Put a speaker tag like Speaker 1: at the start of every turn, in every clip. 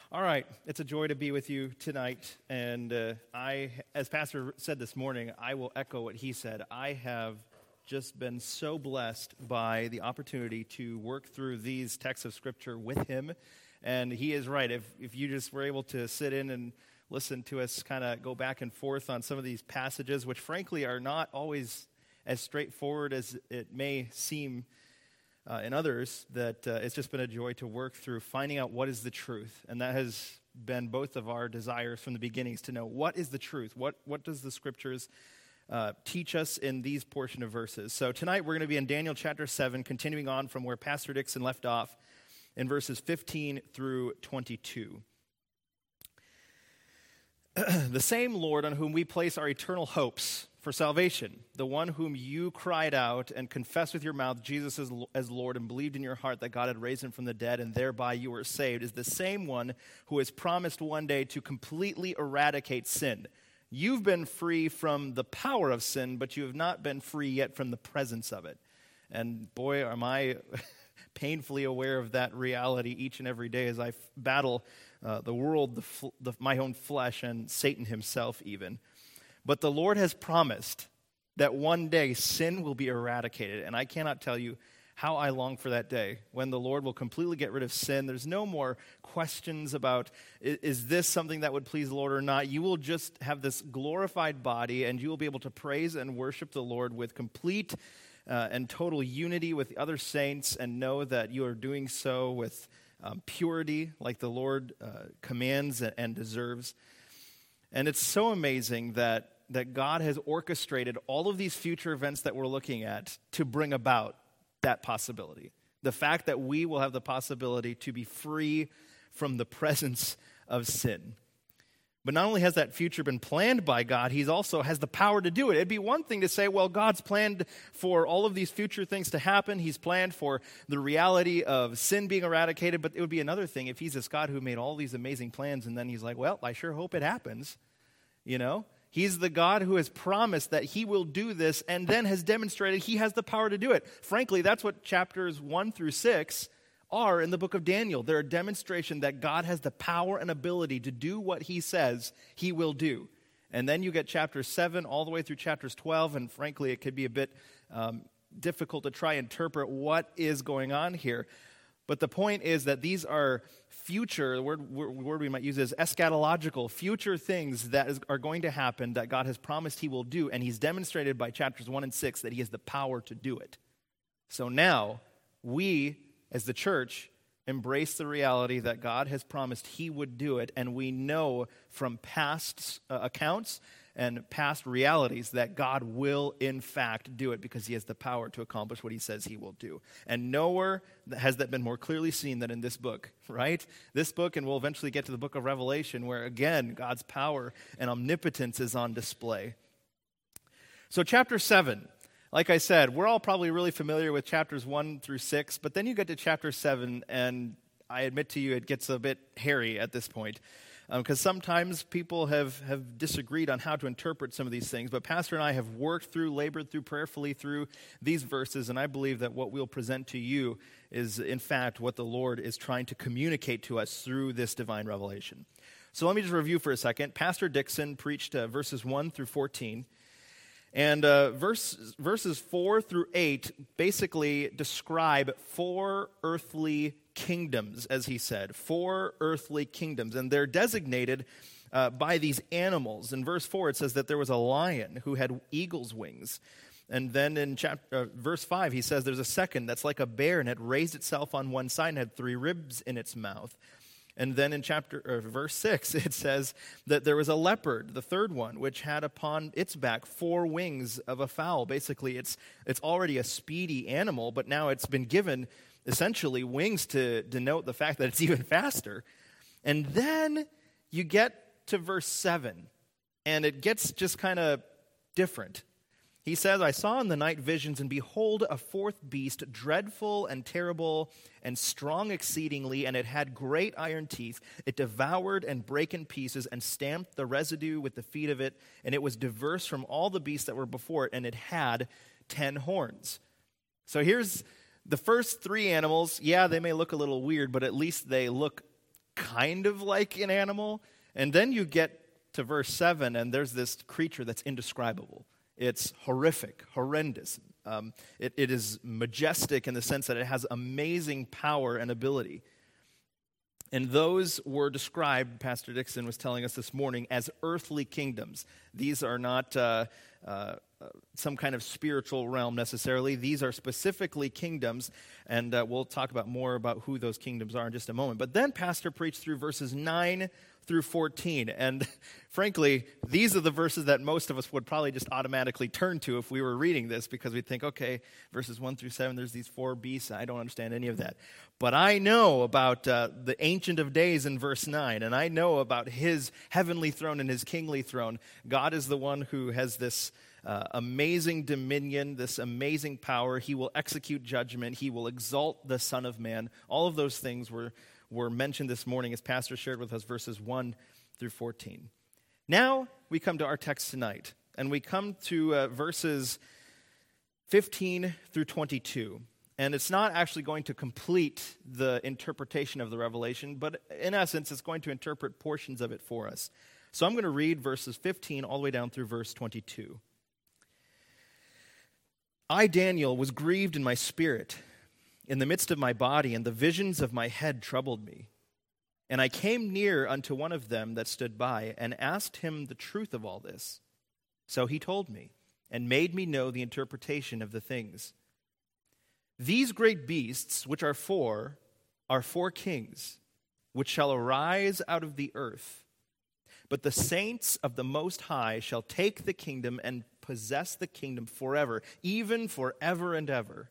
Speaker 1: All right, it's a joy to be with you tonight, and as Pastor said this morning, I will echo what he said. I have just been so blessed by the opportunity to work through these texts of Scripture with him, and he is right. If you just were able to sit in and listen to us kind of go back and forth on some of these passages, which frankly are not always as straightforward as it may seem in others, that it's just been a joy to work through finding out what is the truth. And that has been both of our desires from the beginnings, to know what is the truth. What does the Scriptures teach us in these portion of verses? So tonight we're going to be in Daniel chapter 7, continuing on from where Pastor Dixon left off in verses 15 through 22. The same Lord on whom we place our eternal hopes for salvation, the one whom you cried out and confessed with your mouth Jesus as Lord and believed in your heart that God had raised him from the dead and thereby you were saved, is the same one who has promised one day to completely eradicate sin. You've been free from the power of sin, but you have not been free yet from the presence of it. And boy, am I painfully aware of that reality each and every day as I battle the world, my own flesh, and Satan himself even. But the Lord has promised that one day sin will be eradicated. And I cannot tell you how I long for that day when the Lord will completely get rid of sin. There's no more questions about, is this something that would please the Lord or not? You will just have this glorified body, and you will be able to praise and worship the Lord with complete and total unity with the other saints, and know that you are doing so with purity like the Lord commands and deserves. And it's so amazing that God has orchestrated all of these future events that we're looking at to bring about that possibility. The fact that we will have the possibility to be free from the presence of sin. But not only has that future been planned by God, he also has the power to do it. It'd be one thing to say, well, God's planned for all of these future things to happen. He's planned for the reality of sin being eradicated. But it would be another thing if he's this God who made all these amazing plans and then he's like, well, I sure hope it happens. You know? He's the God who has promised that he will do this and then has demonstrated he has the power to do it. Frankly, that's what chapters 1 through 6 are in the book of Daniel. They're a demonstration that God has the power and ability to do what he says he will do. And then you get chapter 7 all the way through chapters 12, and frankly, it could be a bit difficult to try and interpret what is going on here. But the point is that these are future, the word we might use is eschatological, future things that are going to happen that God has promised he will do, and he's demonstrated by chapters 1 and 6 that he has the power to do it. So now, we, as the church, embrace the reality that God has promised he would do it, and we know from past accounts and past realities that God will in fact do it because he has the power to accomplish what he says he will do. And nowhere has that been more clearly seen than in this book, right? This book, and we'll eventually get to the book of Revelation, where again, God's power and omnipotence is on display. So chapter 7, like I said, we're all probably really familiar with chapters 1 through 6, but then you get to chapter 7, and I admit to you it gets a bit hairy at this point. Because sometimes people have disagreed on how to interpret some of these things, but Pastor and I have labored through prayerfully through these verses, and I believe that what we'll present to you is, in fact, what the Lord is trying to communicate to us through this divine revelation. So let me just review for a second. Pastor Dixon preached verses 1 through 14, and verses 4 through 8 basically describe 4 earthly kingdoms, as he said, 4 earthly kingdoms, and they're designated by these animals. In verse 4, it says that there was a lion who had eagle's wings. And then in verse 5, he says there's a second that's like a bear and had raised itself on one side and had 3 ribs in its mouth. And then in verse 6, it says that there was a leopard, the third one, which had upon its back 4 wings of a fowl. Basically, it's already a speedy animal, but now it's been given essentially wings to denote the fact that it's even faster. And then you get to verse 7, and it gets just kind of different. He says, I saw in the night visions, and behold, a 4th beast, dreadful and terrible and strong exceedingly, and it had great iron teeth. It devoured and brake in pieces and stamped the residue with the feet of it, and it was diverse from all the beasts that were before it, and it had 10 horns. So here's the first 3 animals. Yeah, they may look a little weird, but at least they look kind of like an animal. And then you get to verse 7, and there's this creature that's indescribable. It's horrific, horrendous. It is majestic in the sense that it has amazing power and ability. And those were described, Pastor Dixon was telling us this morning, as earthly kingdoms. These are not some kind of spiritual realm necessarily. These are specifically kingdoms, and we'll talk about more about who those kingdoms are in just a moment. But then Pastor preached through verses 9 through 14, and frankly, these are the verses that most of us would probably just automatically turn to if we were reading this, because we'd think, okay, verses 1 through 7, there's these 4 beasts, I don't understand any of that. But I know about the Ancient of Days in verse 9, and I know about his heavenly throne and his kingly throne. God is the one who has this amazing dominion, this amazing power. He will execute judgment. He will exalt the Son of Man. All of those things were mentioned this morning as Pastor shared with us, verses 1 through 14. Now we come to our text tonight, and we come to verses 15 through 22. And it's not actually going to complete the interpretation of the revelation, but in essence, it's going to interpret portions of it for us. So I'm going to read verses 15 all the way down through verse 22. I, Daniel, was grieved in my spirit in the midst of my body, and the visions of my head troubled me. And I came near unto one of them that stood by, and asked him the truth of all this. So he told me, and made me know the interpretation of the things. These great beasts, which are four kings, which shall arise out of the earth. But the saints of the Most High shall take the kingdom and possess the kingdom forever, even forever and ever.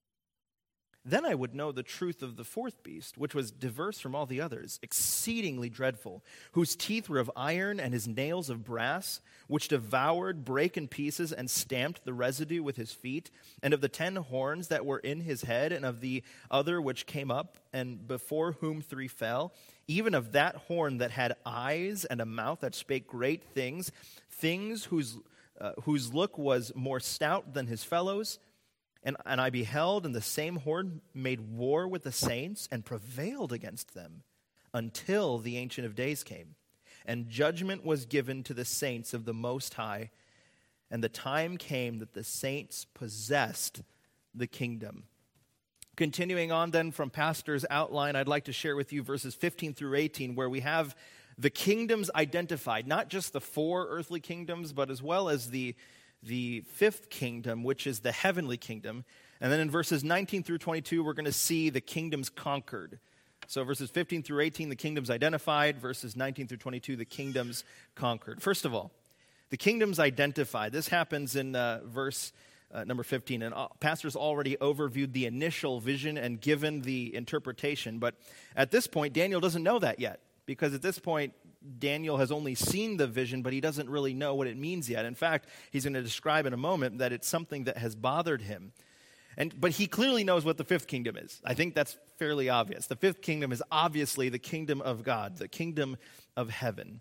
Speaker 1: Then I would know the truth of the fourth beast, which was diverse from all the others, exceedingly dreadful, whose teeth were of iron and his nails of brass, which devoured, brake in pieces, and stamped the residue with his feet, and of the 10 horns that were in his head, and of the other which came up, and before whom 3 fell, even of that horn that had eyes and a mouth that spake great things, things whose look was more stout than his fellows. And I beheld, and the same horn made war with the saints and prevailed against them until the Ancient of Days came. And judgment was given to the saints of the Most High. And the time came that the saints possessed the kingdom. Continuing on then from Pastor's outline, I'd like to share with you verses 15 through 18, where we have the kingdoms identified, not just the 4 earthly kingdoms, but as well as the 5th kingdom, which is the heavenly kingdom. And then in verses 19 through 22, we're going to see the kingdoms conquered. So verses 15 through 18, the kingdoms identified. Verses 19 through 22, the kingdoms conquered. First of all, the kingdoms identified. This happens in verse number 15. And Pastor's already overviewed the initial vision and given the interpretation. But at this point, Daniel doesn't know that yet, because at this point, Daniel has only seen the vision, but he doesn't really know what it means yet. In fact, he's going to describe in a moment that it's something that has bothered him. But he clearly knows what the 5th kingdom is. I think that's fairly obvious. The 5th kingdom is obviously the kingdom of God, the kingdom of heaven.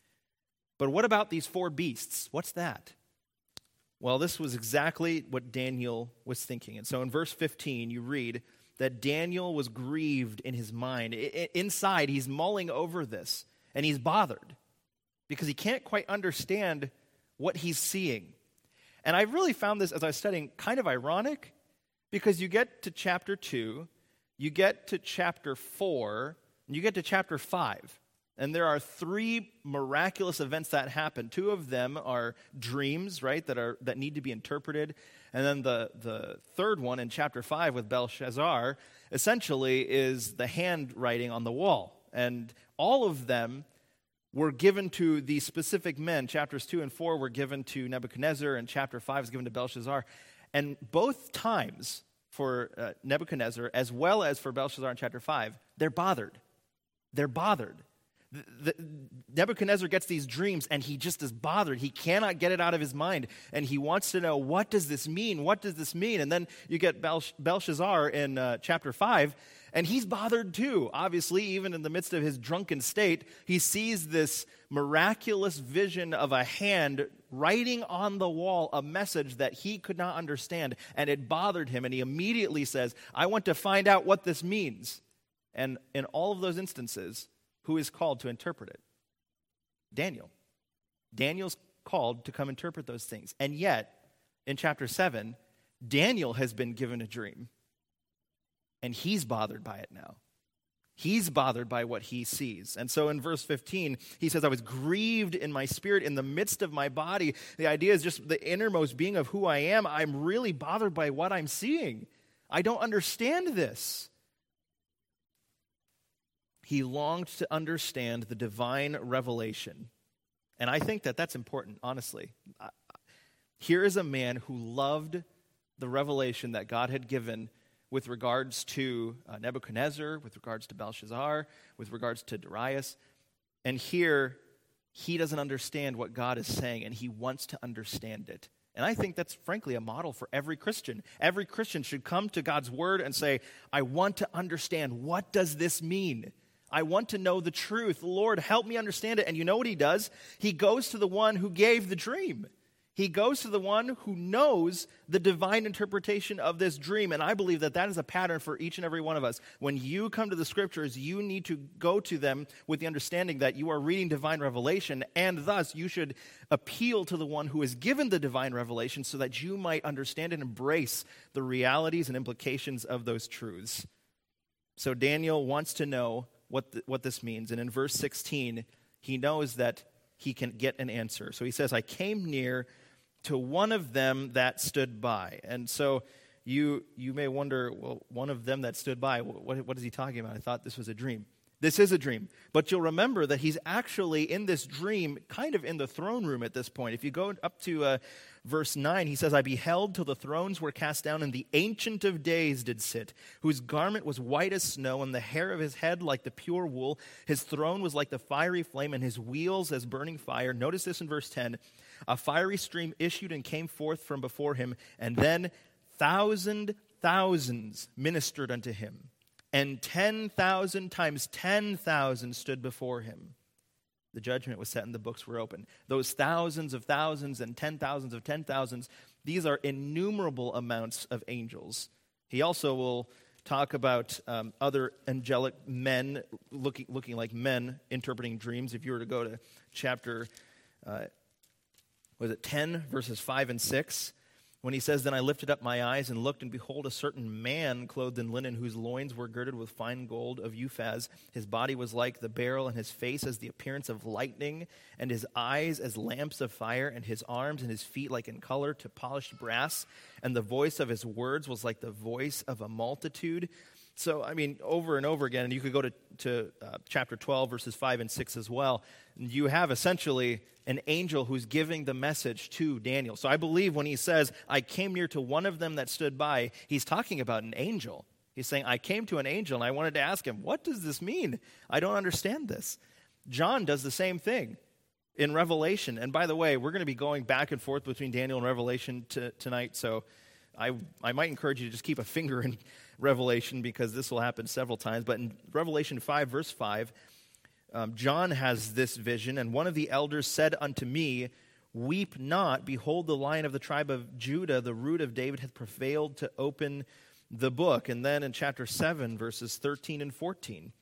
Speaker 1: But what about these 4 beasts? What's that? Well, this was exactly what Daniel was thinking. And so in verse 15, you read that Daniel was grieved in his mind. Inside, he's mulling over this. And he's bothered because he can't quite understand what he's seeing. And I really found this, as I was studying, kind of ironic, because you get to chapter 2, you get to chapter 4, and you get to chapter 5. And there are 3 miraculous events that happen. 2 of them are dreams, right, that need to be interpreted. And then the third one in chapter 5 with Belshazzar essentially is the handwriting on the wall. And all of them were given to the specific men. Chapters 2 and 4 were given to Nebuchadnezzar, and chapter 5 is given to Belshazzar. And both times for Nebuchadnezzar, as well as for Belshazzar in chapter 5, they're bothered. They're bothered. Nebuchadnezzar gets these dreams, and he just is bothered. He cannot get it out of his mind, and he wants to know, what does this mean? What does this mean? And then you get Belshazzar in chapter 5, and he's bothered too. Obviously, even in the midst of his drunken state, he sees this miraculous vision of a hand writing on the wall a message that he could not understand, and it bothered him, and he immediately says, I want to find out what this means. And in all of those instances, who is called to interpret it? Daniel. Daniel's called to come interpret those things. And yet, in chapter 7, Daniel has been given a dream. And he's bothered by it now. He's bothered by what he sees. And so in verse 15, he says, I was grieved in my spirit in the midst of my body. The idea is just the innermost being of who I am. I'm really bothered by what I'm seeing. I don't understand this. He longed to understand the divine revelation. And I think that that's important, honestly. Here is a man who loved the revelation that God had given with regards to Nebuchadnezzar, with regards to Belshazzar, with regards to Darius. And here, he doesn't understand what God is saying, and he wants to understand it. And I think that's, frankly, a model for every Christian. Every Christian should come to God's word and say, I want to understand. What does this mean? I want to know the truth. Lord, help me understand it. And you know what he does? He goes to the one who gave the dream. He goes to the one who knows the divine interpretation of this dream. And I believe that that is a pattern for each and every one of us. When you come to the scriptures, you need to go to them with the understanding that you are reading divine revelation, and thus you should appeal to the one who has given the divine revelation so that you might understand and embrace the realities and implications of those truths. So Daniel wants to know what this means. And in verse 16, he knows that he can get an answer. So he says, I came near to one of them that stood by. And so you may wonder, well, one of them that stood by, what is he talking about? I thought this was a dream. This is a dream. But you'll remember that he's actually in this dream kind of in the throne room at this point. If you go up to verse 9, he says, I beheld till the thrones were cast down, and the Ancient of Days did sit, whose garment was white as snow, and the hair of his head like the pure wool. His throne was like the fiery flame, and his wheels as burning fire. Notice this in verse 10. A fiery stream issued and came forth from before him, and then thousands ministered unto him. And 10,000 times 10,000 stood before him. The judgment was set and the books were opened. Those thousands of thousands and 10,000s of 10,000s, these are innumerable amounts of angels. He also will talk about other angelic men, looking like men, interpreting dreams. If you were to go to chapter 10, verses 5 and 6, when he says, Then I lifted up my eyes and looked, and behold, a certain man clothed in linen, whose loins were girded with fine gold of Uphaz. His body was like the beryl, and his face as the appearance of lightning, and his eyes as lamps of fire, and his arms and his feet like in color to polished brass. And the voice of his words was like the voice of a multitude. So, I mean, over and over again, and you could go to chapter 12, verses 5 and 6 as well. You have essentially an angel who's giving the message to Daniel. So I believe when he says, I came near to one of them that stood by, he's talking about an angel. He's saying, I came to an angel, and I wanted to ask him, what does this mean? I don't understand this. John does the same thing in Revelation. And by the way, we're going to be going back and forth between Daniel and Revelation tonight, so I might encourage you to just keep a finger in Revelation, because this will happen several times. But in Revelation 5, verse 5, John has this vision, and one of the elders said unto me, Weep not, behold, the Lion of the tribe of Judah, the root of David, hath prevailed to open the book. And then in chapter 7, verses 13 and 14,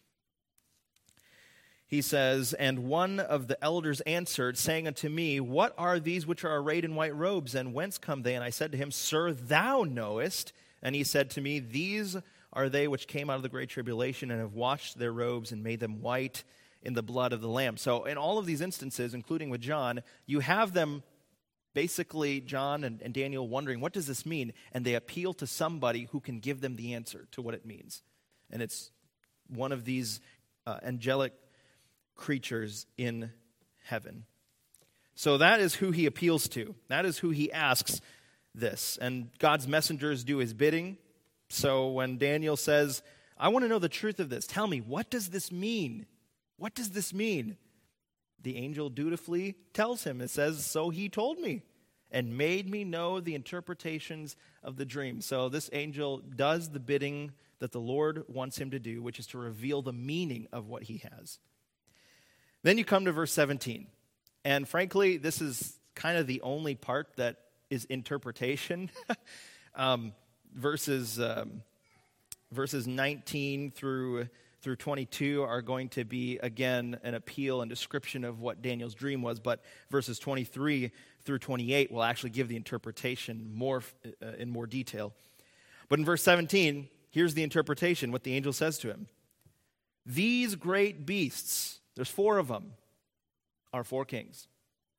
Speaker 1: he says, And one of the elders answered, saying unto me, What are these which are arrayed in white robes, and whence come they? And I said to him, Sir, thou knowest. And he said to me, These are they which came out of the great tribulation, and have washed their robes and made them white in the blood of the Lamb. So in all of these instances, including with John, you have them, basically John and Daniel, wondering, what does this mean? And they appeal to somebody who can give them the answer to what it means. And it's one of these angelic creatures in heaven. So that is who he appeals to. That is who he asks this. And God's messengers do his bidding. So when Daniel says, I want to know the truth of this, tell me, what does this mean? What does this mean? The angel dutifully tells him. It says, So he told me and made me know the interpretations of the dream. So this angel does the bidding that the Lord wants him to do, which is to reveal the meaning of what he has. Then you come to verse 17. And frankly, this is kind of the only part that is interpretation. Verses 19 through through 22 are going to be, again, an appeal and description of what Daniel's dream was, but verses 23 through 28 will actually give the interpretation in more detail. But in verse 17, here's the interpretation, what the angel says to him. These great beasts, there's 4 of them, are 4 kings,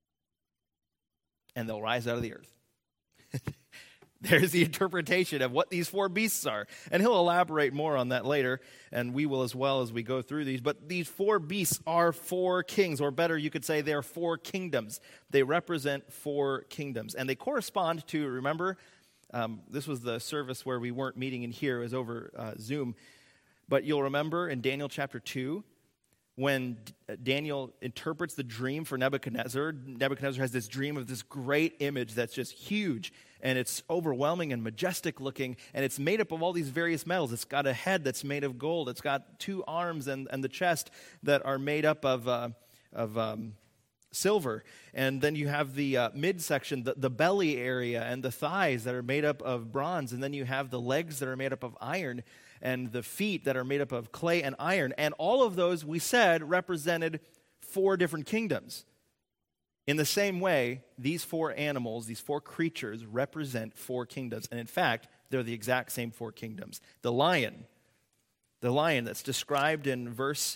Speaker 1: and they'll rise out of the earth. There's the interpretation of what these 4 beasts are. And he'll elaborate more on that later, and we will as well as we go through these. But these 4 beasts are 4 kings, or better, you could say they're 4 kingdoms. They represent 4 kingdoms. And they correspond to, remember, this was the service where we weren't meeting in here, it was over Zoom. But you'll remember in Daniel chapter 2, when Daniel interprets the dream for Nebuchadnezzar, Nebuchadnezzar has this dream of this great image that's just huge, and it's overwhelming and majestic looking, and it's made up of all these various metals. It's got a head that's made of gold. It's got 2 arms and the chest that are made up of silver. And then you have the midsection, the belly area, and the thighs that are made up of bronze. And then you have the legs that are made up of iron, and the feet that are made up of clay and iron. And all of those, we said, represented 4 different kingdoms. In the same way, these 4 animals, these 4 creatures, represent 4 kingdoms. And in fact, they're the exact same 4 kingdoms. The lion that's described in verse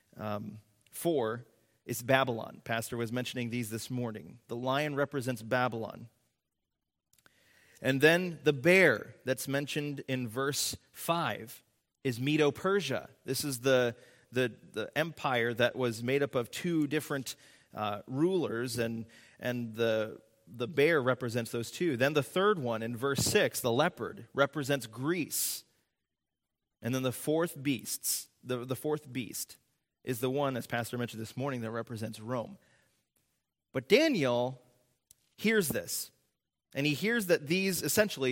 Speaker 1: 4 is Babylon. Pastor was mentioning these this morning. The lion represents Babylon. And then the bear that's mentioned in verse 5 is Medo-Persia. This is the empire that was made up of 2 different rulers, and the bear represents those 2. Then the third one in verse 6, the leopard, represents Greece. And then the fourth beast is the one, as Pastor mentioned this morning, that represents Rome. But Daniel hears this. And he hears that these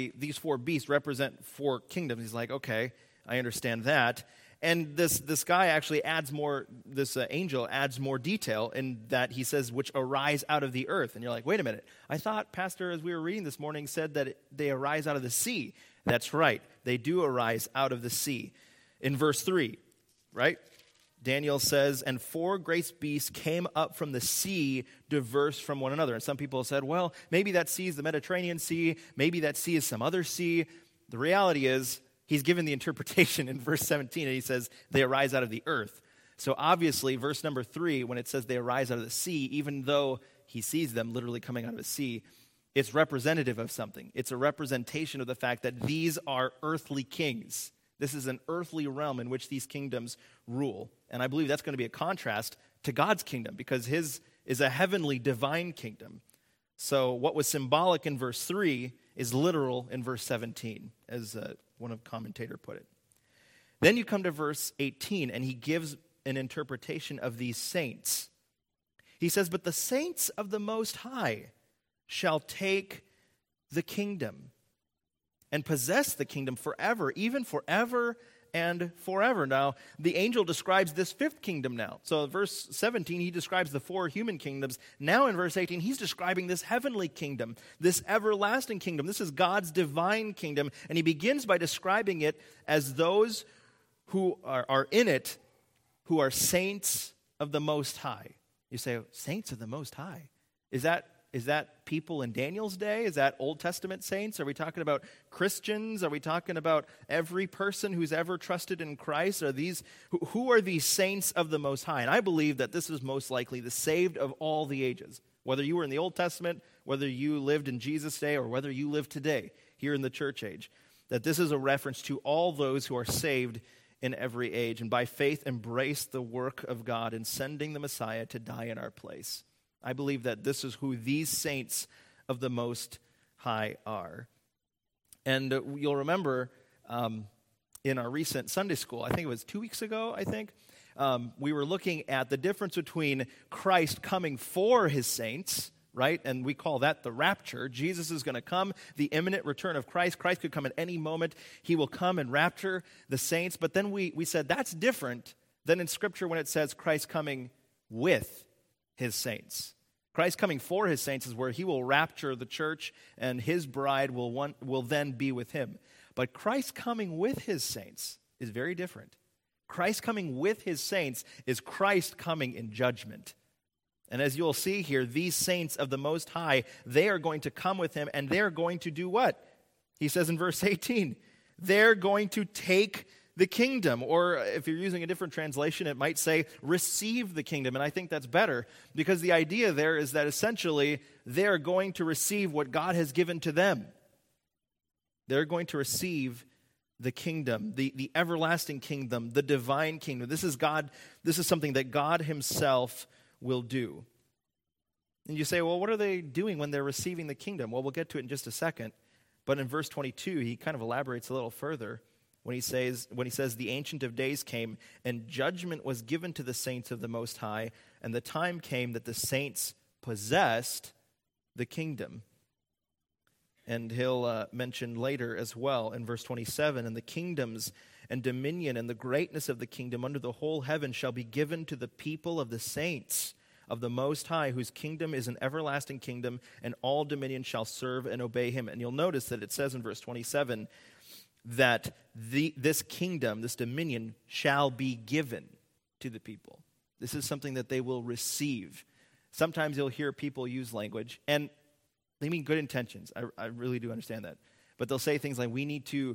Speaker 1: 4 beasts represent 4 kingdoms. He's like, okay, I understand that. And this guy actually adds more, this angel adds more detail in that he says, which arise out of the earth. And you're like, wait a minute. I thought, Pastor, as we were reading this morning, said that they arise out of the sea. That's right. They do arise out of the sea. In verse 3, right? Daniel says, and 4 great beasts came up from the sea, diverse from one another. And some people said, well, maybe that sea is the Mediterranean Sea. Maybe that sea is some other sea. The reality is, he's given the interpretation in verse 17, and he says, they arise out of the earth. So obviously, verse number 3, when it says they arise out of the sea, even though he sees them literally coming out of the sea, it's representative of something. It's a representation of the fact that these are earthly kings. This is an earthly realm in which these kingdoms rule. And I believe that's going to be a contrast to God's kingdom, because his is a heavenly divine kingdom. So what was symbolic in verse 3 is literal in verse 17, as one of commentator put it. Then you come to verse 18, and he gives an interpretation of these saints. He says, but the saints of the Most High shall take the kingdom and possess the kingdom forever, even forever and forever. Now, the angel describes this 5th kingdom now. So in verse 17, he describes the 4 human kingdoms. Now in verse 18, he's describing this heavenly kingdom, this everlasting kingdom. This is God's divine kingdom, and he begins by describing it as those who are in it, who are saints of the Most High. You say, saints of the Most High? Is that people in Daniel's day? Is that Old Testament saints? Are we talking about Christians? Are we talking about every person who's ever trusted in Christ? Who are these saints of the Most High? And I believe that this is most likely the saved of all the ages. Whether you were in the Old Testament, whether you lived in Jesus' day, or whether you live today here in the church age, that this is a reference to all those who are saved in every age and by faith embrace the work of God in sending the Messiah to die in our place. I believe that this is who these saints of the Most High are. And you'll remember in our recent Sunday school, I think it was 2 weeks ago, we were looking at the difference between Christ coming for his saints, right? And we call that the rapture. Jesus is going to come, the imminent return of Christ. Christ could come at any moment. He will come and rapture the saints. But then we said that's different than in Scripture when it says Christ coming with his saints. Christ coming for his saints is where he will rapture the church and his bride will then be with him. But Christ coming with his saints is very different. Christ coming with his saints is Christ coming in judgment. And as you'll see here, these saints of the Most High, they are going to come with him, and they're going to do what? He says in verse 18, they're going to take the kingdom. Or if you're using a different translation, it might say receive the kingdom. And I think that's better, because the idea there is that essentially they're going to receive what God has given to them. They're going to receive the kingdom, the everlasting kingdom, the divine kingdom. This is God. This is something that God himself will do. And you say, well, what are they doing when they're receiving the kingdom? Well, we'll get to it in just a second. But in verse 22, he kind of elaborates a little further when he says, the Ancient of Days came, and judgment was given to the saints of the Most High, and the time came that the saints possessed the kingdom. And he'll mention later as well in verse 27, and the kingdoms and dominion and the greatness of the kingdom under the whole heaven shall be given to the people of the saints of the Most High, whose kingdom is an everlasting kingdom, and all dominion shall serve and obey him. And you'll notice that it says in verse 27 that this kingdom, this dominion, shall be given to the people. This is something that they will receive. Sometimes you'll hear people use language, and they mean good intentions. I really do understand that. But they'll say things like, we need to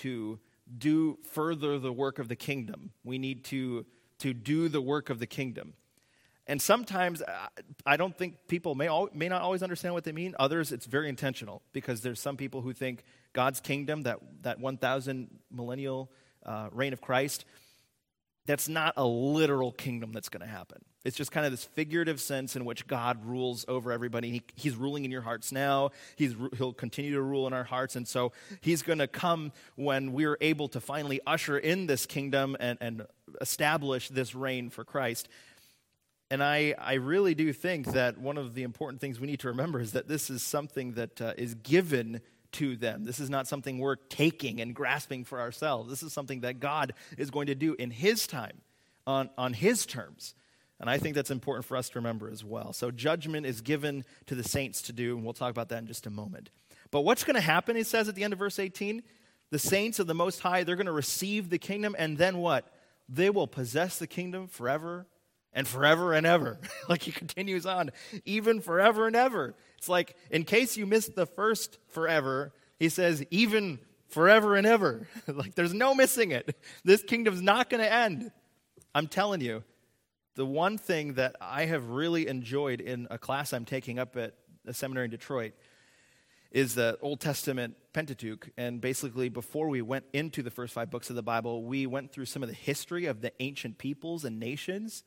Speaker 1: do further the work of the kingdom. We need to do the work of the kingdom. And sometimes I don't think people may not always understand what they mean. Others, it's very intentional, because there's some people who think God's kingdom, that 1,000 millennial reign of Christ, that's not a literal kingdom that's going to happen. It's just kind of this figurative sense in which God rules over everybody. He's ruling in your hearts now. He'll continue to rule in our hearts. And so he's going to come when we're able to finally usher in this kingdom and establish this reign for Christ. And I really do think that one of the important things we need to remember is that this is something that is given to them. This is not something we're taking and grasping for ourselves. This is something that God is going to do in his time, on his terms. And I think that's important for us to remember as well. So judgment is given to the saints to do, and we'll talk about that in just a moment. But what's going to happen, it says at the end of verse 18, the saints of the Most High, they're going to receive the kingdom, and then what? They will possess the kingdom forever and forever and ever. Like he continues on, even forever and ever. It's like, in case you missed the first forever, he says, even forever and ever. Like there's no missing it. This kingdom's not going to end. I'm telling you, the one thing that I have really enjoyed in a class I'm taking up at a seminary in Detroit is the Old Testament Pentateuch. And basically, before we went into the first 5 books of the Bible, we went through some of the history of the ancient peoples and nations.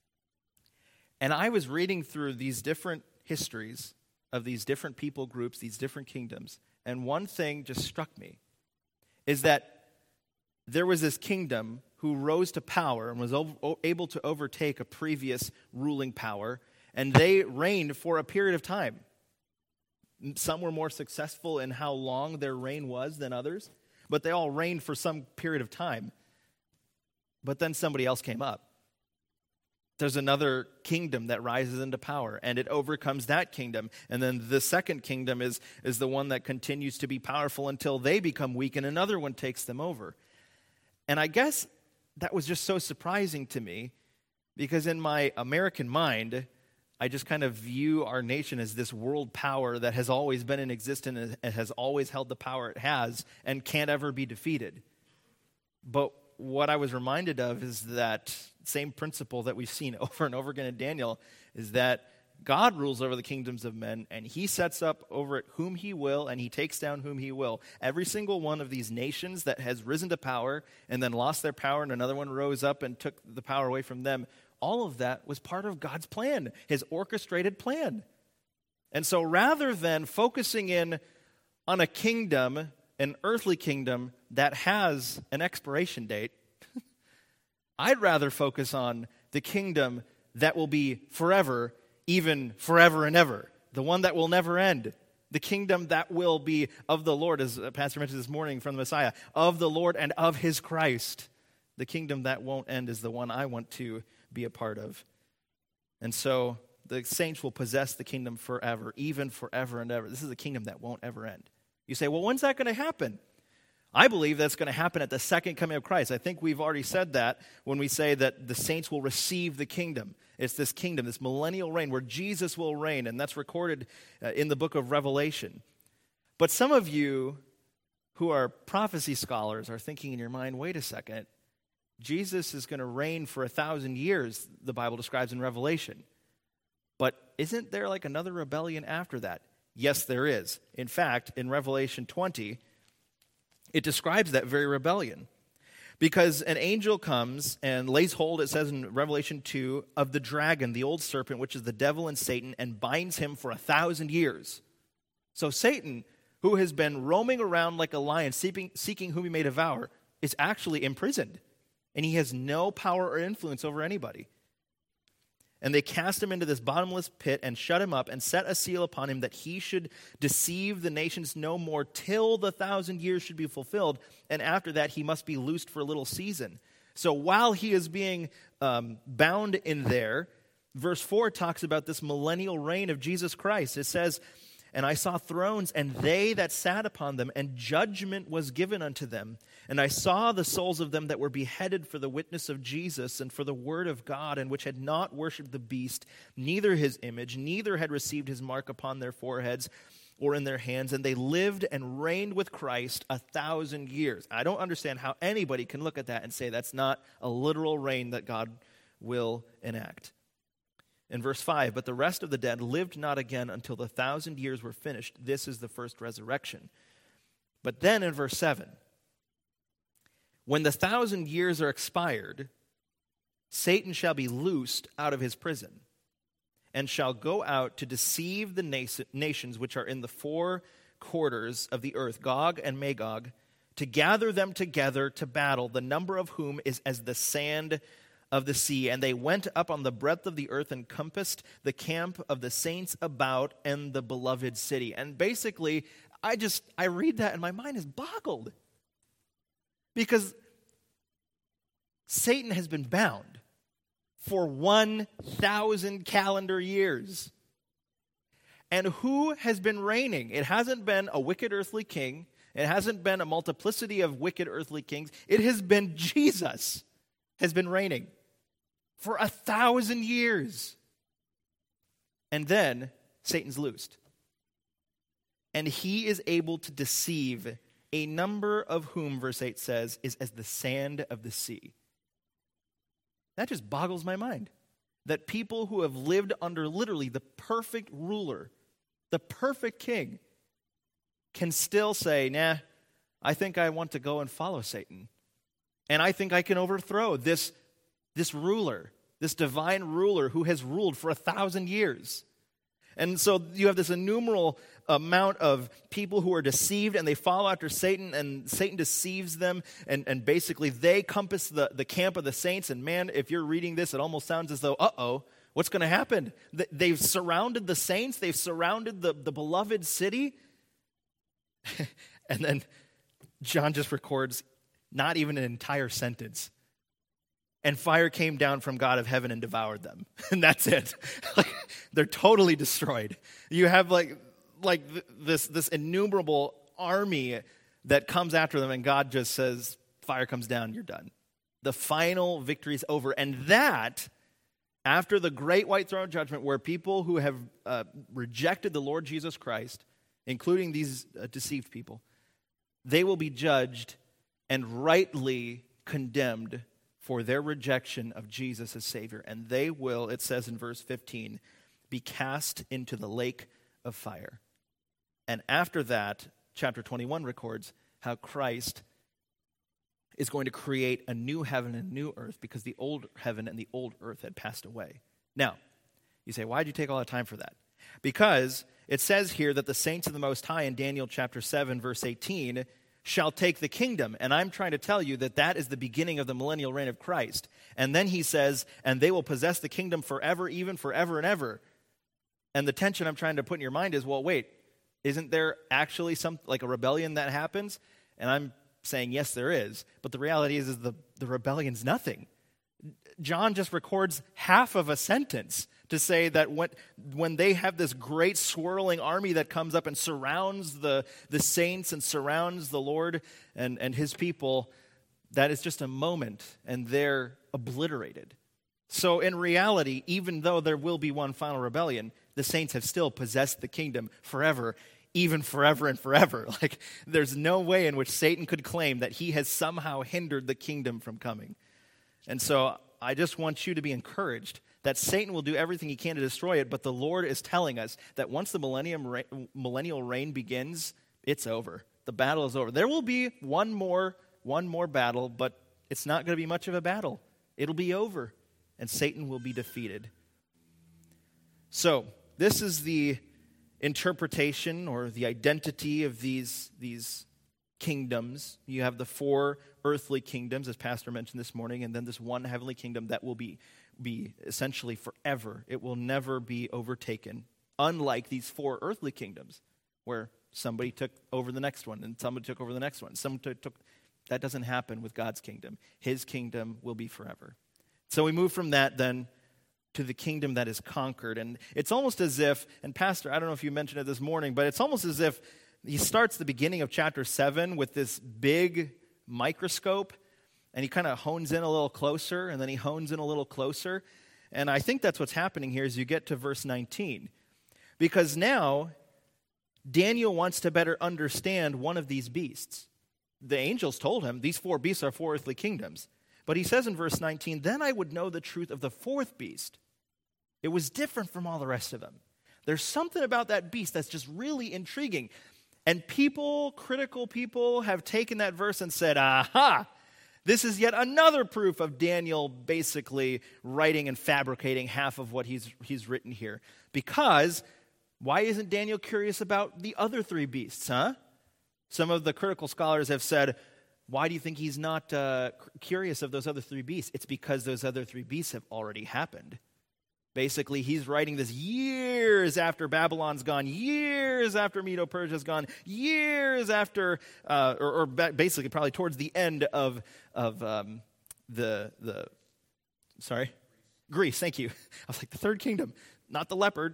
Speaker 1: And I was reading through these different histories of these different people groups, these different kingdoms. And one thing just struck me is that there was this kingdom who rose to power and was able to overtake a previous ruling power, and they reigned for a period of time. Some were more successful in how long their reign was than others, but they all reigned for some period of time. But then somebody else came up. There's another kingdom that rises into power, and it overcomes that kingdom. And then the second kingdom is the one that continues to be powerful until they become weak, and another one takes them over. And I guess that was just so surprising to me, because in my American mind, I just kind of view our nation as this world power that has always been in existence and has always held the power it has and can't ever be defeated. But what I was reminded of is that same principle that we've seen over and over again in Daniel, is that God rules over the kingdoms of men, and he sets up over it whom he will, and he takes down whom he will. Every single one of these nations that has risen to power and then lost their power, and another one rose up and took the power away from them, all of that was part of God's plan, his orchestrated plan. And so rather than focusing in on a kingdom, an earthly kingdom that has an expiration date, I'd rather focus on the kingdom that will be forever, even forever and ever, the one that will never end, the kingdom that will be of the Lord, as Pastor mentioned this morning from the Messiah, of the Lord and of his Christ. The kingdom that won't end is the one I want to be a part of. And so the saints will possess the kingdom forever, even forever and ever. This is a kingdom that won't ever end. You say, well, when's that going to happen? I believe that's going to happen at the second coming of Christ. I think we've already said that when we say that the saints will receive the kingdom. It's this kingdom, this millennial reign where Jesus will reign, and that's recorded in the book of Revelation. But some of you who are prophecy scholars are thinking in your mind, wait a second, Jesus is going to reign for 1,000 years, the Bible describes in Revelation. But isn't there like another rebellion after that? Yes, there is. In fact, in Revelation 20, it describes that very rebellion. Because an angel comes and lays hold, it says in Revelation 2, of the dragon, the old serpent, which is the devil and Satan, and binds him for 1,000 years. So Satan, who has been roaming around like a lion, seeking whom he may devour, is actually imprisoned. And he has no power or influence over anybody. And they cast him into this bottomless pit and shut him up and set a seal upon him that he should deceive the nations no more till the 1,000 years should be fulfilled. And after that, he must be loosed for a little season. So while he is being bound in there, verse 4 talks about this millennial reign of Jesus Christ. It says, and I saw thrones, and they that sat upon them, and judgment was given unto them. And I saw the souls of them that were beheaded for the witness of Jesus and for the word of God, and which had not worshipped the beast, neither his image, neither had received his mark upon their foreheads or in their hands. And they lived and reigned with Christ 1,000 years. I don't understand how anybody can look at that and say that's not a literal reign that God will enact. In verse 5, but the rest of the dead lived not again until the 1,000 years were finished. This is the first resurrection. But then in verse 7, when the 1,000 years are expired, Satan shall be loosed out of his prison, and shall go out to deceive the nations which are in the four quarters of the earth, Gog and Magog, to gather them together to battle, the number of whom is as the sand of the sea. And they went up on the breadth of the earth and compassed the camp of the saints about and the beloved city. And basically, I read that and my mind is boggled. Because Satan has been bound for 1,000 calendar years. And who has been reigning? It hasn't been a wicked earthly king. It hasn't been a multiplicity of wicked earthly kings. It has been Jesus has been reigning for 1,000 years. And then Satan's loosed. And he is able to deceive a number of whom, verse 8 says, is as the sand of the sea. That just boggles my mind. That people who have lived under literally the perfect ruler, the perfect king, can still say, nah, I think I want to go and follow Satan. And I think I can overthrow this ruler, this divine ruler who has ruled for 1,000 years. And so you have this innumerable amount of people who are deceived and they follow after Satan, and Satan deceives them, and basically they compass the camp of the saints. And man, if you're reading this, it almost sounds as though, what's going to happen? They've surrounded the saints, they've surrounded the beloved city. And then John just records not even an entire sentence. And fire came down from God of heaven and devoured them. And that's it. They're totally destroyed. You have this innumerable army that comes after them, and God just says, fire comes down, you're done. The final victory is over. And that, after the great white throne judgment, where people who have rejected the Lord Jesus Christ, including these deceived people, they will be judged and rightly condemned for their rejection of Jesus as Savior. And they will, it says in verse 15, be cast into the lake of fire. And after that, chapter 21 records how Christ is going to create a new heaven and a new earth, because the old heaven and the old earth had passed away. Now, you say, why'd you take all that time for that? Because it says here that the saints of the Most High in Daniel chapter 7, verse 18, shall take the kingdom. And I'm trying to tell you that is the beginning of the millennial reign of Christ. And then he says, and they will possess the kingdom forever, even forever and ever. And the tension I'm trying to put in your mind is, well, wait, isn't there actually like a rebellion that happens? And I'm saying, yes, there is. But the reality is the rebellion's nothing. John just records half of a sentence to say that when they have this great swirling army that comes up and surrounds the saints and surrounds the Lord and his people, that is just a moment and they're obliterated. So in reality, even though there will be one final rebellion, the saints have still possessed the kingdom forever, even forever and forever. Like, there's no way in which Satan could claim that he has somehow hindered the kingdom from coming. And so I just want you to be encouraged that Satan will do everything he can to destroy it, but the Lord is telling us that once the millennial reign begins, it's over. The battle is over. There will be one more battle, but it's not going to be much of a battle. It'll be over, and Satan will be defeated. So, this is the interpretation or the identity of these kingdoms. You have the 4 earthly kingdoms, as Pastor mentioned this morning, and then this one heavenly kingdom that will be essentially forever. It will never be overtaken, unlike these 4 earthly kingdoms, where somebody took over the next one, and somebody took over the next one. That doesn't happen with God's kingdom. His kingdom will be forever. So we move from that then to the kingdom that is conquered. And it's almost as if, and Pastor, I don't know if you mentioned it this morning, but it's almost as if he starts the beginning of chapter 7 with this big microscope, and he kind of hones in a little closer, and then he hones in a little closer. And I think that's what's happening here as you get to verse 19. Because now, Daniel wants to better understand one of these beasts. The angels told him, these 4 beasts are 4 earthly kingdoms. But he says in verse 19, then I would know the truth of the 4th beast. It was different from all the rest of them. There's something about that beast that's just really intriguing. And critical people have taken that verse and said, aha, this is yet another proof of Daniel basically writing and fabricating half of what he's written here. Because why isn't Daniel curious about the other 3 beasts, huh? Some of the critical scholars have said, why do you think he's not curious of those other 3 beasts? It's because those other 3 beasts have already happened. Basically, he's writing this years after Babylon's gone, years after Medo-Persia's gone, years after, or basically probably towards the end of Greece. Thank you. I was like, the 3rd kingdom, not the leopard.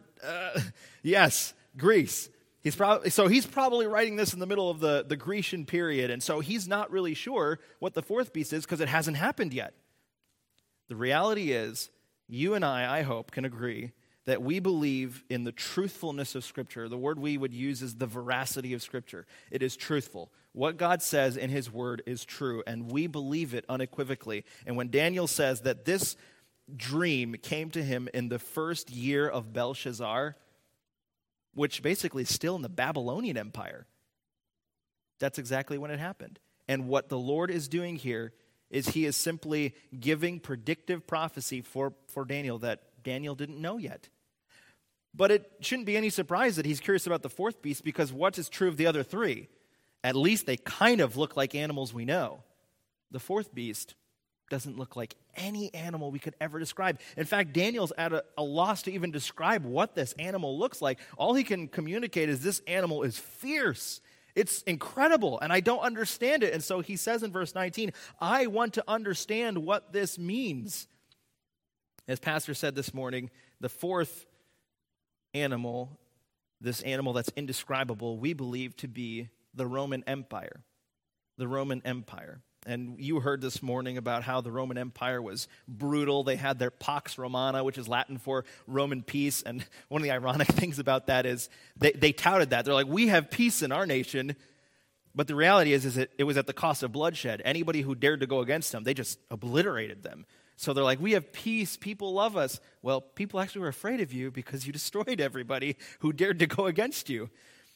Speaker 1: Yes, Greece. He's probably writing this in the middle of the Grecian period, and so he's not really sure what the 4th beast is because it hasn't happened yet. The reality is, you and I hope, can agree that we believe in the truthfulness of Scripture. The word we would use is the veracity of Scripture. It is truthful. What God says in His Word is true, and we believe it unequivocally. And when Daniel says that this dream came to him in the 1st year of Belshazzar, which basically is still in the Babylonian Empire, that's exactly when it happened. And what the Lord is doing here is He is simply giving predictive prophecy for Daniel that Daniel didn't know yet. But it shouldn't be any surprise that he's curious about the 4th beast, because what is true of the other 3? At least they kind of look like animals we know. The 4th beast doesn't look like any animal we could ever describe. In fact, Daniel's at a loss to even describe what this animal looks like. All he can communicate is this animal is fierce. It's incredible, and I don't understand it. And so he says in verse 19, I want to understand what this means. As Pastor said this morning, the 4th animal, this animal that's indescribable, we believe to be the Roman Empire. The Roman Empire. And you heard this morning about how the Roman Empire was brutal. They had their Pax Romana, which is Latin for Roman peace. And one of the ironic things about that is they touted that. They're like, we have peace in our nation. But the reality is it was at the cost of bloodshed. Anybody who dared to go against them, they just obliterated them. So they're like, we have peace. People love us. Well, people actually were afraid of you because you destroyed everybody who dared to go against you.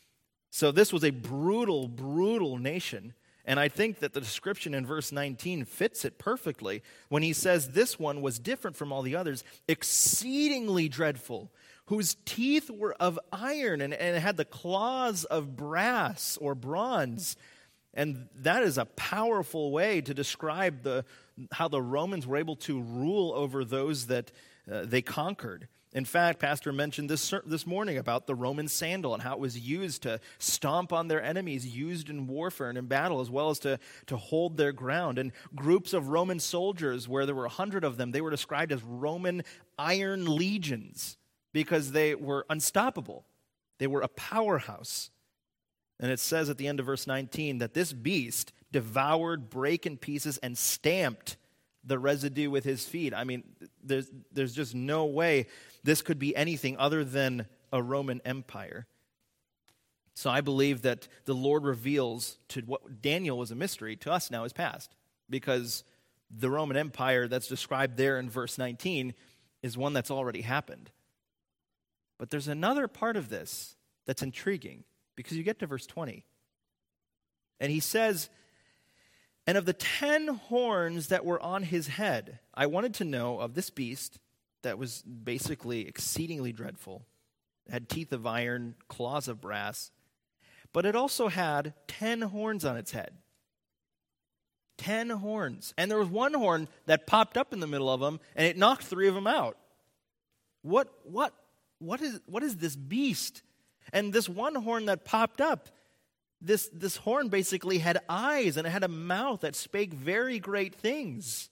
Speaker 1: So this was a brutal, brutal nation. And I think that the description in verse 19 fits it perfectly when he says this one was different from all the others, exceedingly dreadful, whose teeth were of iron and had the claws of brass or bronze. And that is a powerful way to describe how the Romans were able to rule over those that they conquered. In fact, Pastor mentioned this morning about the Roman sandal and how it was used to stomp on their enemies, used in warfare and in battle, as well as to hold their ground. And groups of Roman soldiers, where there were 100 of them, they were described as Roman iron legions because they were unstoppable. They were a powerhouse. And it says at the end of verse 19 that this beast devoured, brake in pieces, and stamped the residue with his feet. I mean, there's just no way this could be anything other than a Roman Empire. So I believe that the Lord reveals to what Daniel was a mystery, to us now is past. Because the Roman Empire that's described there in verse 19 is one that's already happened. But there's another part of this that's intriguing, because you get to verse 20. And he says, and of the 10 horns that were on his head, I wanted to know of this beast that was basically exceedingly dreadful. It had teeth of iron, claws of brass, but it also had 10 horns on its head. 10 horns. And there was one horn that popped up in the middle of them, and it knocked 3 of them out. What is this beast? And this one horn that popped up, this horn basically had eyes, and it had a mouth that spake very great things.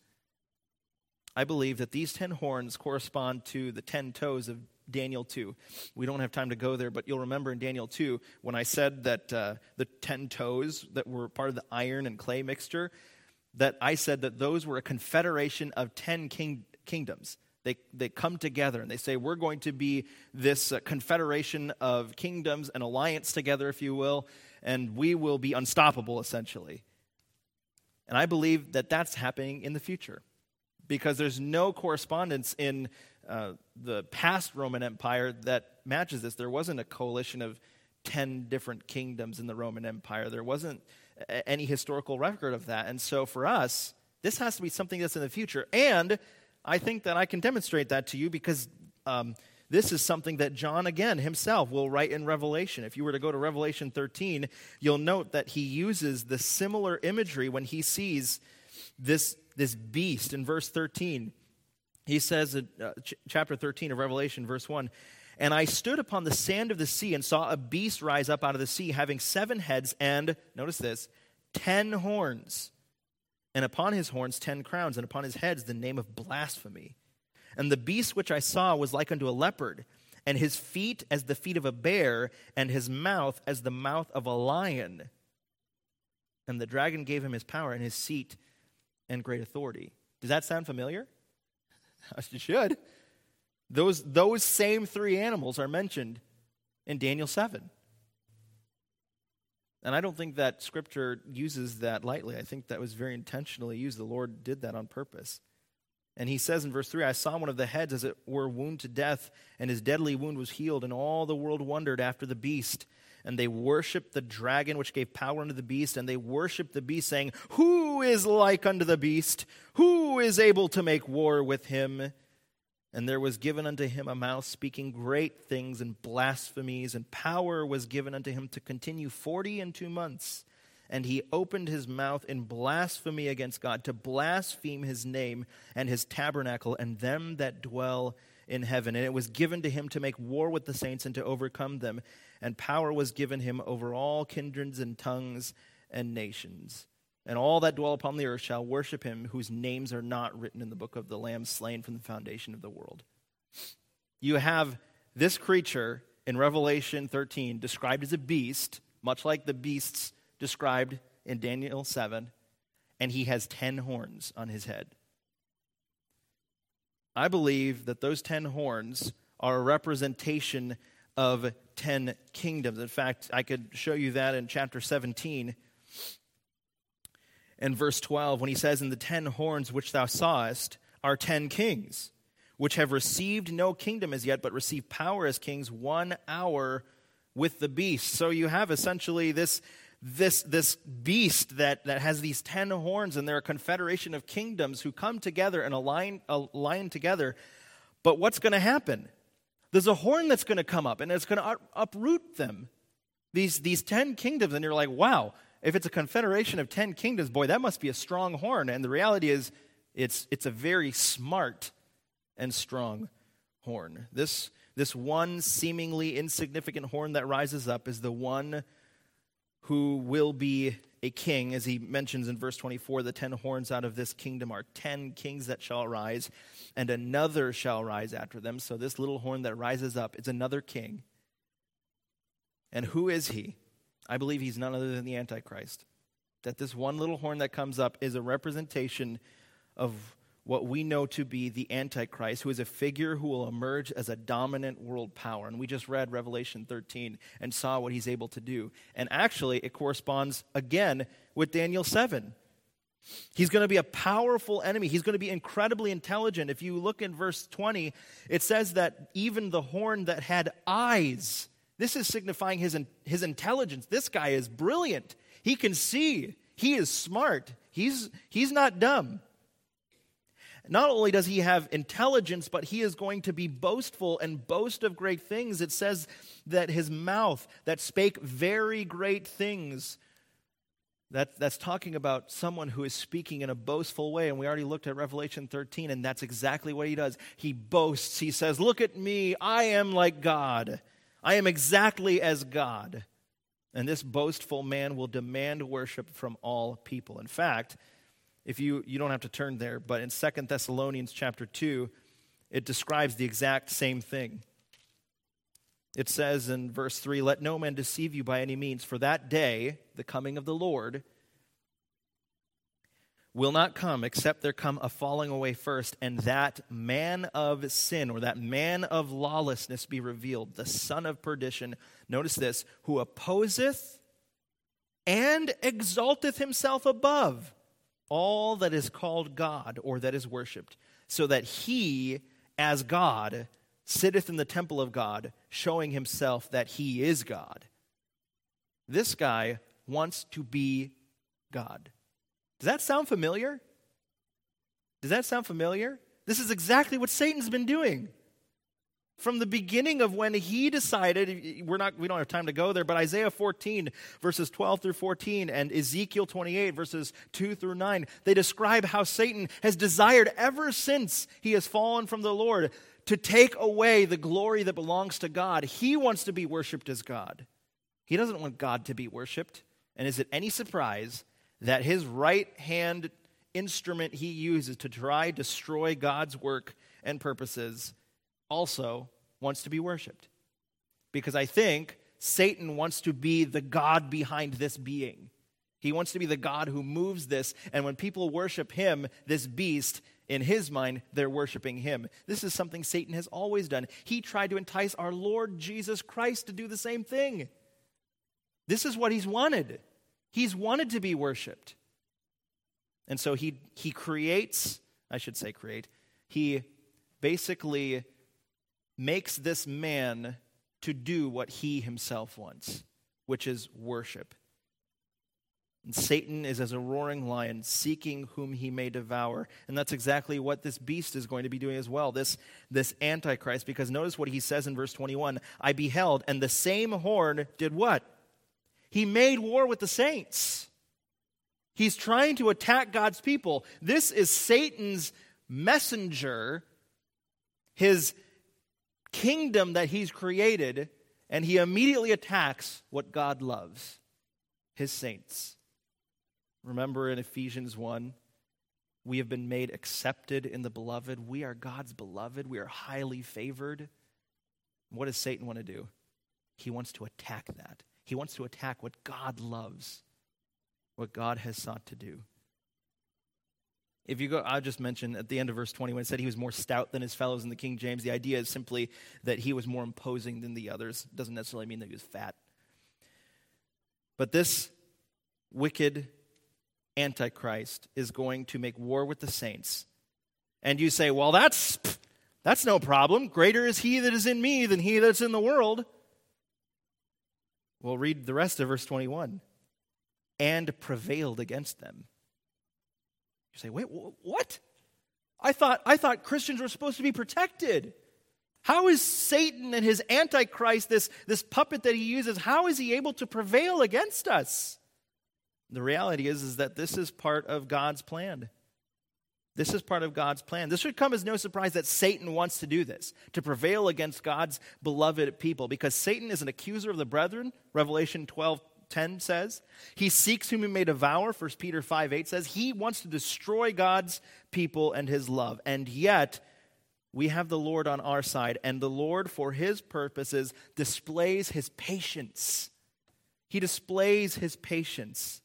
Speaker 1: I believe that these 10 horns correspond to the 10 toes of Daniel 2. We don't have time to go there, but you'll remember in Daniel 2 when I said that the 10 toes that were part of the iron and clay mixture, that I said that those were a confederation of 10 kingdoms. They come together and they say, we're going to be this confederation of kingdoms, an alliance together, if you will, and we will be unstoppable, essentially. And I believe that that's happening in the future, because there's no correspondence in the past Roman Empire that matches this. There wasn't a coalition of 10 different kingdoms in the Roman Empire. There wasn't any historical record of that. And so for us, this has to be something that's in the future. And I think that I can demonstrate that to you because this is something that John, again, himself will write in Revelation. If you were to go to Revelation 13, you'll note that he uses the similar imagery when he sees this beast in verse 13. He says in chapter 13 of Revelation, verse 1, and I stood upon the sand of the sea and saw a beast rise up out of the sea, having 7 heads and, notice this, 10 horns. And upon his horns 10 crowns, and upon his heads the name of blasphemy. And the beast which I saw was like unto a leopard, and his feet as the feet of a bear, and his mouth as the mouth of a lion. And the dragon gave him his power and his seat and great authority. Does that sound familiar? It should. Those same 3 animals are mentioned in Daniel 7. And I don't think that Scripture uses that lightly. I think that was very intentionally used. The Lord did that on purpose. And he says in verse 3, I saw one of the heads as it were wound to death, and his deadly wound was healed, and all the world wondered after the beast. And they worshipped the dragon, which gave power unto the beast, and they worshipped the beast, saying, who is like unto the beast? Who is able to make war with him? And there was given unto him a mouth speaking great things and blasphemies, and power was given unto him to continue 42 months. And he opened his mouth in blasphemy against God, to blaspheme his name and his tabernacle and them that dwell in heaven. And it was given to him to make war with the saints and to overcome them. And power was given him over all kindreds and tongues and nations. And all that dwell upon the earth shall worship him, whose names are not written in the book of the Lamb slain from the foundation of the world. You have this creature in Revelation 13 described as a beast, much like the beasts described in Daniel 7, and he has 10 horns on his head. I believe that those 10 horns are a representation of 10 kingdoms. In fact, I could show you that in chapter 17. In verse 12, when he says, in the 10 horns which thou sawest are 10 kings, which have received no kingdom as yet, but receive power as kings 1 hour with the beast. So you have essentially this beast that has these 10 horns, and they're a confederation of kingdoms who come together and align together. But what's going to happen? There's a horn that's going to come up, and it's going to uproot them. These 10 kingdoms, and you're like, wow, if it's a confederation of 10 kingdoms, boy, that must be a strong horn. And the reality is, it's a very smart and strong horn. This one seemingly insignificant horn that rises up is the one who will be a king. As he mentions in verse 24, the 10 horns out of this kingdom are 10 kings that shall rise, and another shall rise after them. So this little horn that rises up is another king. And who is he? I believe he's none other than the Antichrist. That this one little horn that comes up is a representation of what we know to be the Antichrist, who is a figure who will emerge as a dominant world power. And we just read Revelation 13 and saw what he's able to do. And actually, it corresponds again with Daniel 7. He's going to be a powerful enemy. He's going to be incredibly intelligent. If you look in verse 20, it says that even the horn that had eyes, this is signifying his intelligence. This guy is brilliant. He can see. He is smart. He's not dumb. Not only does he have intelligence, but he is going to be boastful and boast of great things. It says that his mouth that spake very great things. That's talking about someone who is speaking in a boastful way. And we already looked at Revelation 13, and that's exactly what he does. He boasts. He says, look at me. I am like God. I am exactly as God. And this boastful man will demand worship from all people. In fact, if you don't have to turn there, but in 2 Thessalonians chapter 2, it describes the exact same thing. It says in verse 3, let no man deceive you by any means, for that day, the coming of the Lord, will not come except there come a falling away first, and that man of sin, or that man of lawlessness be revealed, the son of perdition, notice this, who opposeth and exalteth himself above all that is called God, or that is worshipped, so that he, as God, sitteth in the temple of God, showing himself that he is God. This guy wants to be God. Does that sound familiar? Does that sound familiar? This is exactly what Satan's been doing. From the beginning of when he decided, we don't have time to go there, but Isaiah 14, verses 12 through 14, and Ezekiel 28, verses 2 through 9, they describe how Satan has desired ever since he has fallen from the Lord to take away the glory that belongs to God. He wants to be worshipped as God. He doesn't want God to be worshipped. And is it any surprise that his right-hand instrument he uses to try to destroy God's work and purposes also wants to be worshipped? Because I think Satan wants to be the God behind this being. He wants to be the God who moves this, and when people worship him, this beast, in his mind, they're worshiping him. This is something Satan has always done. He tried to entice our Lord Jesus Christ to do the same thing. This is what he's wanted. He's wanted to be worshiped. And so he creates, he basically makes this man to do what he himself wants, which is worship. And Satan is as a roaring lion, seeking whom he may devour. And that's exactly what this beast is going to be doing as well, this Antichrist. Because notice what he says in verse 21, I beheld, and the same horn did what? He made war with the saints. He's trying to attack God's people. This is Satan's messenger, his kingdom that he's created, and he immediately attacks what God loves, his saints. Remember in Ephesians 1, we have been made accepted in the beloved. We are God's beloved. We are highly favored. What does Satan want to do? He wants to attack that. He wants to attack what God loves, what God has sought to do. If you go, I'll just mention at the end of verse 20 when it said he was more stout than his fellows in the King James, the idea is simply that he was more imposing than the others. It doesn't necessarily mean that he was fat. But this wicked Antichrist is going to make war with the saints. And you say, well, that's no problem. Greater is he that is in me than he that's in the world. Well, read the rest of verse 21. And prevailed against them. You say, wait, what? I thought Christians were supposed to be protected. How is Satan and his Antichrist, this puppet that he uses, how is he able to prevail against us? The reality is that this is part of God's plan. This is part of God's plan. This should come as no surprise that Satan wants to do this, to prevail against God's beloved people, because Satan is an accuser of the brethren, Revelation 12:10 says. He seeks whom he may devour, 1 Peter 5:8 says. He wants to destroy God's people and his love. And yet, we have the Lord on our side, and the Lord, for his purposes, displays his patience. He displays his patience.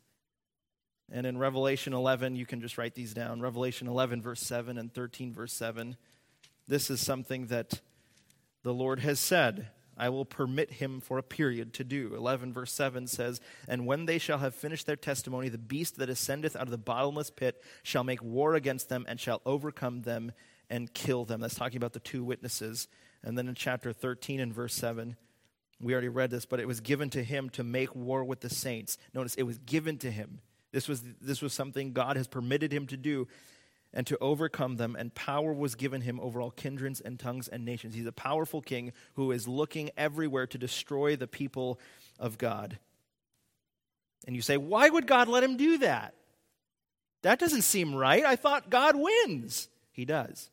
Speaker 1: And in Revelation 11, you can just write these down. Revelation 11, verse 7 and 13, verse 7. This is something that the Lord has said, I will permit him for a period to do. 11, verse 7 says, and when they shall have finished their testimony, the beast that ascendeth out of the bottomless pit shall make war against them and shall overcome them and kill them. That's talking about the two witnesses. And then in chapter 13 and verse 7, we already read this, but it was given to him to make war with the saints. Notice, it was given to him. This was something God has permitted him to do, and to overcome them, and power was given him over all kindreds and tongues and nations. He's a powerful king who is looking everywhere to destroy the people of God. And you say, why would God let him do that? That doesn't seem right. I thought God wins. He does.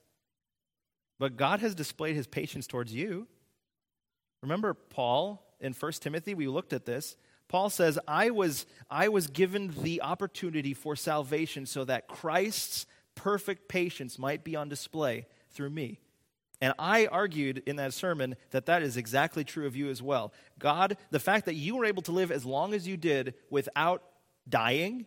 Speaker 1: But God has displayed his patience towards you. Remember Paul in 1 Timothy? We looked at this. Paul says, I was given the opportunity for salvation so that Christ's perfect patience might be on display through me. And I argued in that sermon that that is exactly true of you as well. God, the fact that you were able to live as long as you did without dying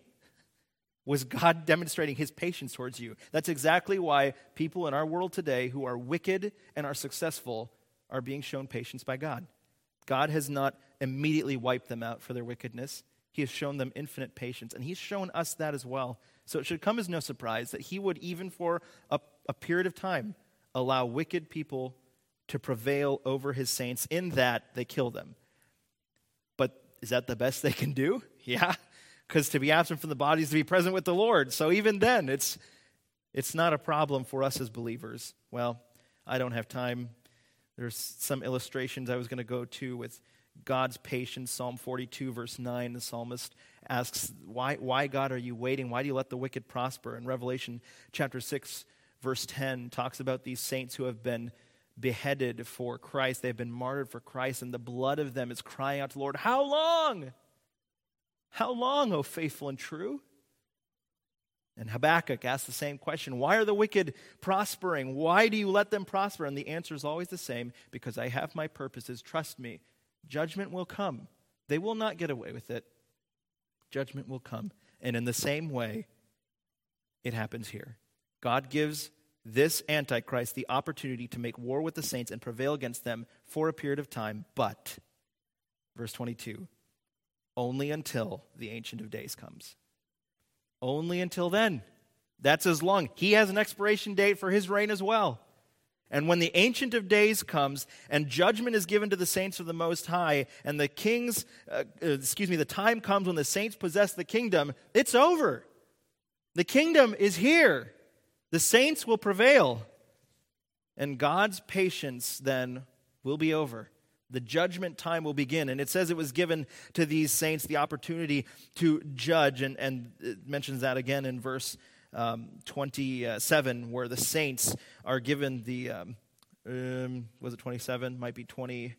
Speaker 1: was God demonstrating his patience towards you. That's exactly why people in our world today who are wicked and are successful are being shown patience by God. God has not immediately wiped them out for their wickedness. He has shown them infinite patience, and he's shown us that as well. So it should come as no surprise that he would, even for a period of time, allow wicked people to prevail over his saints in that they kill them. But is that the best they can do? Yeah, because to be absent from the body is to be present with the Lord. So even then, it's not a problem for us as believers. Well, I don't have time. There's some illustrations I was going to go to with God's patience. Psalm 42, verse 9, the psalmist asks, why God are you waiting? Why do you let the wicked prosper? And Revelation chapter 6, verse 10 talks about these saints who have been beheaded for Christ. They've been martyred for Christ, and the blood of them is crying out to the Lord, how long? How long, O faithful and true? And Habakkuk asks the same question. Why are the wicked prospering? Why do you let them prosper? And the answer is always the same, because I have my purposes. Trust me, judgment will come. They will not get away with it. Judgment will come. And in the same way, it happens here. God gives this Antichrist the opportunity to make war with the saints and prevail against them for a period of time, but, verse 22, only until the Ancient of Days comes. Only until then. That's as long. He has an expiration date for his reign as well. And when the Ancient of Days comes and judgment is given to the saints of the Most High, and the the time comes when the saints possess the kingdom, it's over. The kingdom is here. The saints will prevail. And God's patience then will be over. The judgment time will begin. And it says it was given to these saints the opportunity to judge. And it mentions that again in verse 27, where the saints are given the, was it 27? Might be 20.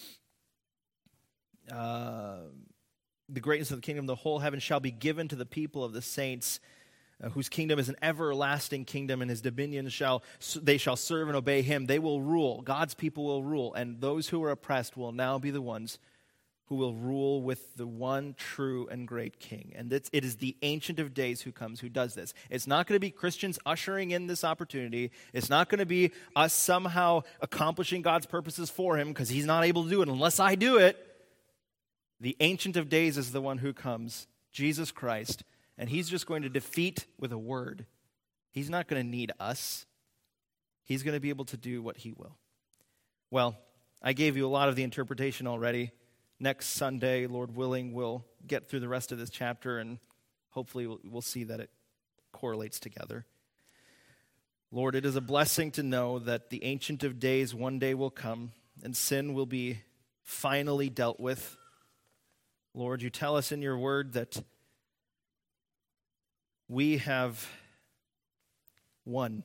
Speaker 1: The greatness of the kingdom, the whole heaven shall be given to the people of the saints, whose kingdom is an everlasting kingdom, and his dominion they shall serve and obey him. They will rule. God's people will rule, and those who are oppressed will now be the ones who will rule with the one true and great king. And it is the Ancient of Days who comes, who does this. It's not going to be Christians ushering in this opportunity. It's not going to be us somehow accomplishing God's purposes for him, because he's not able to do it unless I do it. The Ancient of Days is the one who comes, Jesus Christ. And he's just going to defeat with a word. He's not going to need us. He's going to be able to do what he will. Well, I gave you a lot of the interpretation already. Next Sunday, Lord willing, we'll get through the rest of this chapter, and hopefully we'll see that it correlates together. Lord, it is a blessing to know that the Ancient of Days one day will come, and sin will be finally dealt with. Lord, you tell us in your word that we have won.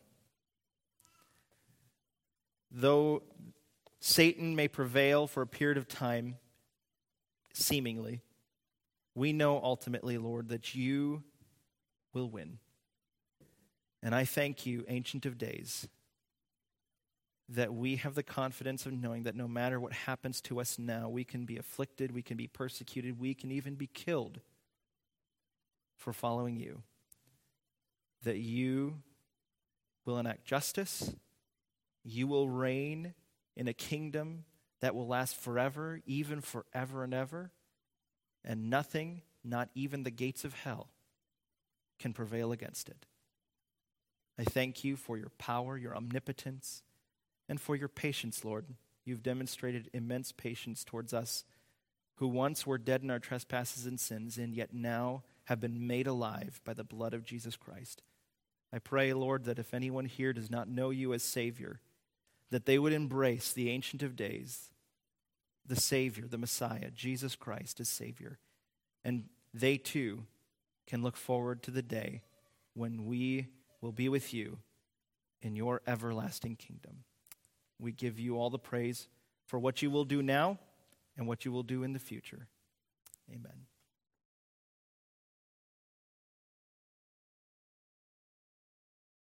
Speaker 1: Though Satan may prevail for a period of time, seemingly, we know ultimately, Lord, that you will win. And I thank you, Ancient of Days, that we have the confidence of knowing that no matter what happens to us now, we can be afflicted, we can be persecuted, we can even be killed for following you. That you will enact justice, you will reign in a kingdom that will last forever, even forever and ever, and nothing, not even the gates of hell, can prevail against it. I thank you for your power, your omnipotence, and for your patience, Lord. You've demonstrated immense patience towards us who once were dead in our trespasses and sins, and yet now have been made alive by the blood of Jesus Christ. I pray, Lord, that if anyone here does not know you as Savior, that they would embrace the Ancient of Days, the Savior, the Messiah, Jesus Christ as Savior. And they too can look forward to the day when we will be with you in your everlasting kingdom. We give you all the praise for what you will do now and what you will do in the future. Amen.